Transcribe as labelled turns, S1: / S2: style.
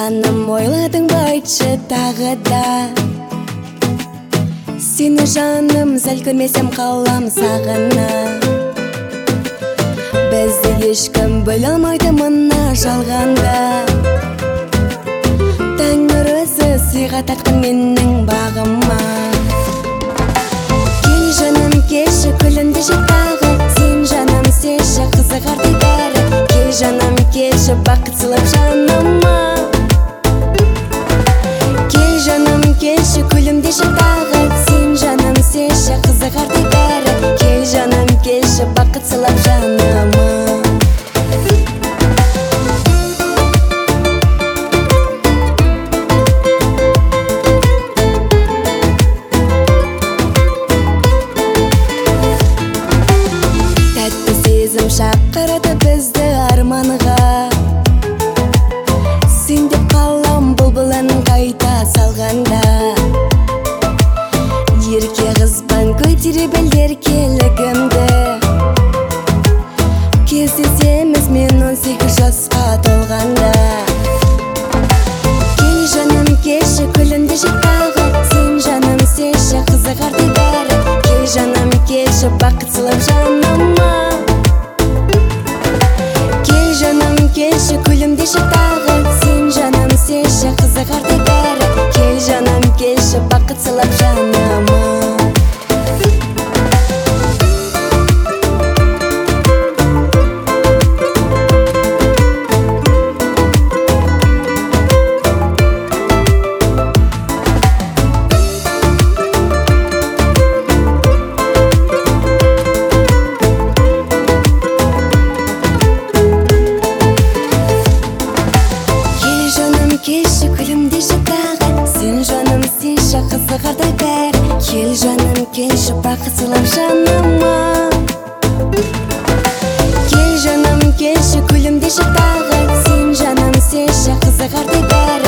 S1: Жаным, ойладың ба, айтшы тағы да. Сені жаным, сәл көрмесем қалам сағына. Бізді ешкім бөле алмайды мына жалғанда. Тәңір өзі сыйға тартқан менің бағыма. Кел жаным, келші, күлімді жет тағы. Сен жаным, сеші, қызығардай бәрі. Кел жаным, келші, бақыт сыйлап жаныма. Кел жаным, келші, күлімді жет тағы. Сен жаным, сеші, қызығардай бәрі. Кел жаным, келші, бақыт сыйлап жаныма. Шақырады бізді арманға. Сен деп қалам бұлбұлын қайта салғанда. Ерке қызбан көтере білдер келігімді. Кездесеміз мен 18 жасқа толғанда. Кел жаным, келші, күлімді жет тағы. Сен жаным, сеші, қызығардай бәрі. Кел жаным, келші, бақыт сыйлап жаныма. Келші, күлімді жет тағы. Сен жаным, сеші, қызығардай бәрі. Кел жаным, келші, бақыт сыйлап жаныма. Келші, күлімді жет тағы. Сен жаным, сеші, қызығардай бәрі. Кел жаным, келші, бақыт сыйлап жаныма. Кел жаным, келші, күлімді жет тағы. Сен жаным, сеші, қызығардай бәрі.